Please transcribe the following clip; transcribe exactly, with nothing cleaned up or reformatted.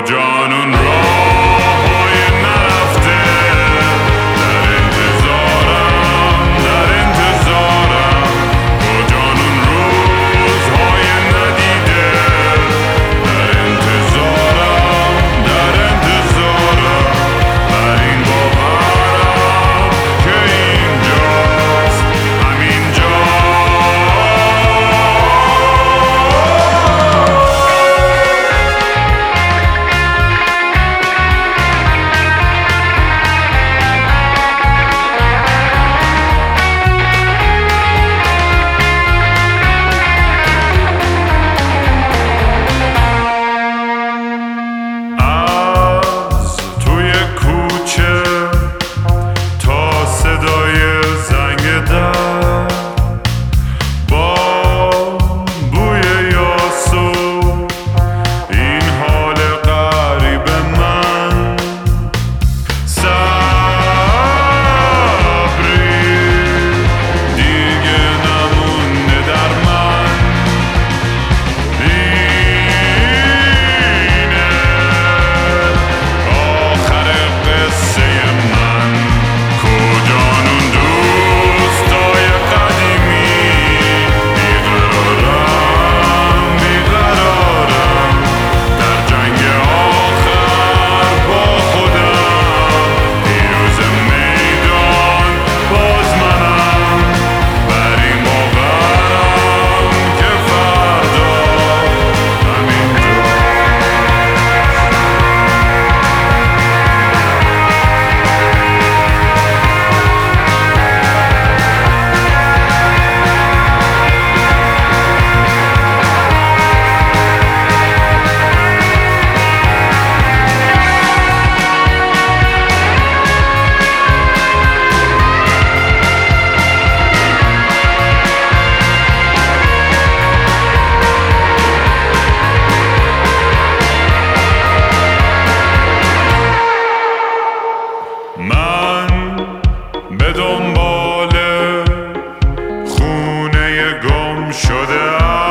کجانون راههای نرفته، در انتظارم در انتظارم کجانون روزهای ندیده، در انتظارم در انتظارم بر این باورم که اینجاست همینجا. از توی کوچه تا صدای زنگ در، با بوی یاسو این حال غریب من، صبری دیگه نمونده در من. اینه آخر قصه من. کجانون دوستای قدیمی، بیقرارم بیقرارم در جنگ آخر با خودم، پیروز میدان باز منم، بر این باورم که فردا همینجا. من به دنبال خونه گم شده